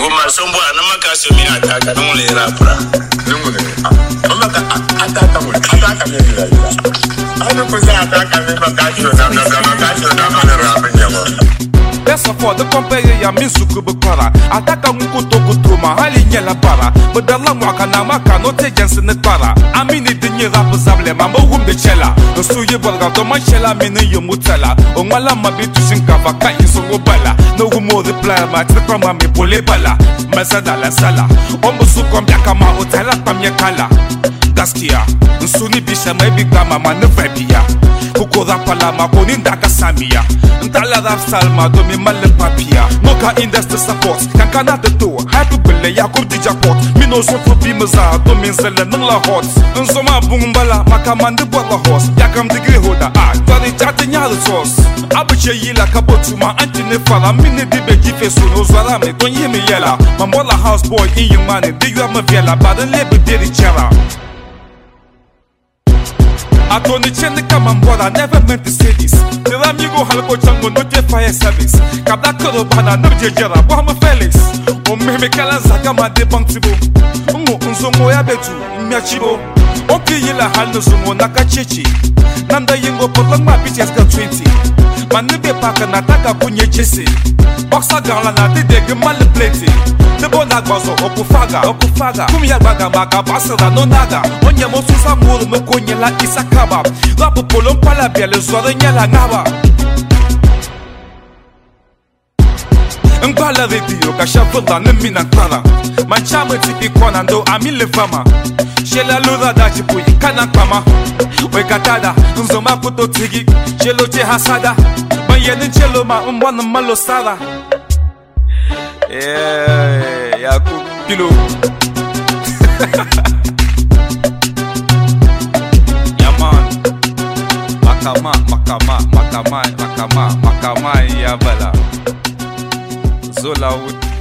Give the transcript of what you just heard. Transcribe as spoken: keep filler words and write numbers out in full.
Goma sombo anamaka so mi ataka no le rapra. No mo le. Amaka ataka mo. Ataka me la. Ano ko sa ataka me bakasho na na bakasho na na rapra nyama. Best of all, the company ya minsuku bukwara. Ataka nkuto kutuma hali nyela para. Badala mwaka na maka no te jensen para. Amini dinye rap zable mama wumbe chela. Nsu ye bolga do man chela mini yo mutela. Ongwala mabitu shinkava ka inso bala. No gumo reply ma tikwa ma me pole bala. Masada la sala. Ombo su kombya kama hotela pamye kala. Gaskiya nsu ni bisha mai bigba mama ne vibia. Kuko rapala ma koni ndaka samia. Ntala rap salma do mi male papia. Noka industry support kankana de to. Hype bele yakub di jackpot. Mino so for bi maza do min sele nla hot. Nsoma bungbala makamande botla horse. Yakam degree holder ah. Tari chate nyale sauce. Abuche yila kabotuma antine fala. Mini dibe jife so no zwara me don yemi yela. Mambola house boy in your money. They you have my vela. Baden lebe deri chera. I told the chen come on board, I never meant to say this. The amigo halko chango no je fire service. Kabla koro bana no je jera, Wahama Felix. O meme kala zaka ma de banktibo. Ngo unzongo ya betu, miachibo. Opi yila hal no zungo nakachechi. Nanda yengo potlang ma bitches ka twenty. Manebe paka nataka kunye jesse. Boxa gala na de de mal plate. The bona gwazo okufaga, okufaga. Kumya baga maka basada no naga. Onye mo susa muru me konye la isakaba. Rapo polon pala biele zware nyala ngaba. Ngala radio ka shavula ne mina kwara. Manchama tipi kwana ndo amile fama. Shela lura da chipu kana kama. We katada nzoma kuto tigi. Shelo che hasada. Bayeni chelo ma mbwana malo sala. Yeah, Yakub Kilo. Yeah man. Makama, makama, makama, makama, makama, ya bala. Zola wood.